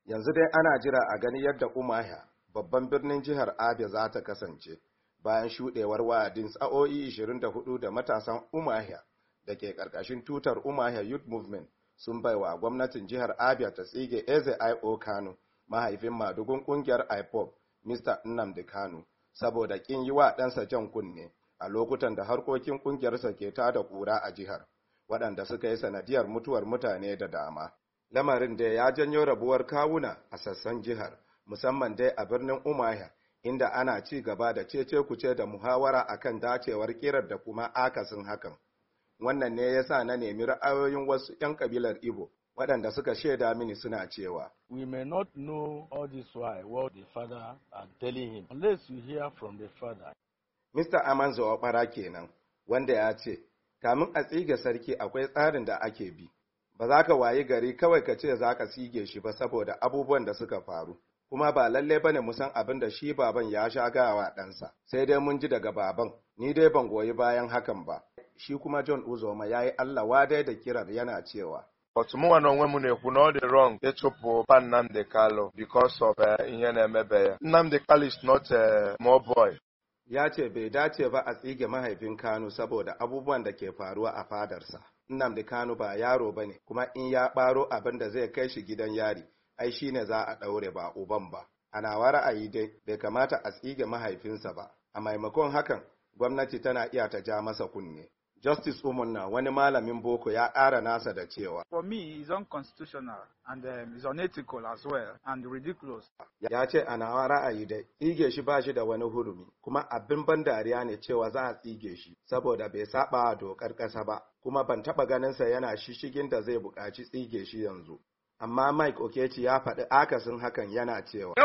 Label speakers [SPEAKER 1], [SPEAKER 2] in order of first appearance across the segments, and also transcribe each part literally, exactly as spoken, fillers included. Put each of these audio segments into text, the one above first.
[SPEAKER 1] Yanzu dai ana jira a gani yadda Umuahia, babban birnin jihar Abia za ta kasance bayan shuɗewar wa'adin sa'o'i ishirin da hudu da matasan Umuahia da ke ƙarƙashin tutar Umuahia Youth Movement sun baiwa gwamnatin jihar Abia ta tsige Eze Io Kanu, mahaifin madugun ƙungiyar I P O B, Mister Nnamdi Kanu, saboda ƙin yi wa ɗansa jan kunne a lokutan da harkokin ƙungiyarsa ke tada ƙura a jihar, waɗanda suka yi sanadiyar mutuwar mutane da dama. Lamarin da ya janyo rabuwar kawuna a sassan jihar, musamman dai a birnin Umuahia, inda ana ci gaba da cece-kuce da muhawara akan dacewar kirar da kuma akasin hakan. Wannan ne ya sa na nemi ra'ayoyin wasu 'yan kabilar Igbo, waɗanda suka shaida mini suna cewa,
[SPEAKER 2] We may not know all this why what the father are telling him, unless we hear from the father.
[SPEAKER 1] Mister Amanzo Okpara kenan, wanda ya ce, kamin a tsige sarki akwai tsarin da ake bi. Ba za ka wayi gari kawai ka ce za ka sige shi ba saboda abubuwan da suka faru, kuma ba lalle bane mu san abin da shi baban ya sha gawa ɗansa, sai dai mun ji daga baban, ni dai ban goyi bayan hakan ba. Shi kuma John Uzoma ya yi Allah wadai da kirar yana cewa,
[SPEAKER 3] But mụnwa na onwe m na-ekwu na ọ dị wrong ịchụpụ pa Nnamdi Kanu because of ihe na-emebe ya. Nnamdi Kanu is not a small boy.
[SPEAKER 1] Ya ce bai dace ba a tsige mahaifin Kanu saboda abubuwan da ke faruwa a fadarsa. Nnamdi Kanu ba yaro ba ne, kuma in ya ɓaro abin da zai kai shi gidan yari, ai shi ne za a ɗaure ba uban ba. A nawa ra'ayi dai bai kamata a tsige mahaifinsa ba, a maimakon hakan gwamnati tana iya ta ja masa kunne. Justice Umunna, wani malamin boko, ya ƙara nasa da cewa,
[SPEAKER 4] For me, it's unconstitutional and um, it's unethical as well and ridiculous.
[SPEAKER 1] Ya ce a nawa ra'ayi dai, tsige shi ba shi da wani hurumi, kuma abin ban dariya ne cewa za a tsige shi, saboda bai saba a dokar ƙasa ba, kuma ban taɓa ganinsa yana shishigin da zai buƙaci tsige shi yanzu. Amma Mike Okechi ya faɗi akasin hakan yana cewa,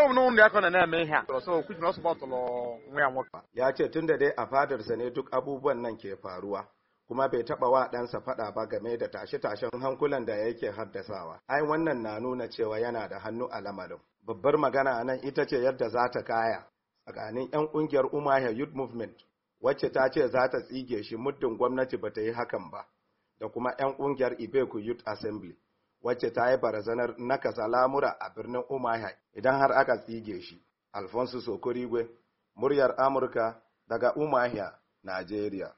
[SPEAKER 1] ya ce tun da dai a fadarsa ne duk abubuwan nan ke faruwa, kuma bai taɓa wa ɗansa faɗa ba game da tashe-tashen hankulan da yake haddasawa. Ai wannan na nuna cewa yana da hannu a lamarin. Babbar magana nan ita ce yadda za ta kaya tsakanin 'yan ƙungiyar Umuahia Youth Movement, wacce ta ce za ta tsige shi muddin gwamnati ba ta yi hakan ba, da kuma 'yan ƙungiyar Ibeku Youth Assembly, wacce ta yi barazanar nakasa lamura a birnin Umuahia idan har aka tsige shi. Alfonso Sokorigwe, muryar Amurka daga Umuahia, Najeriya.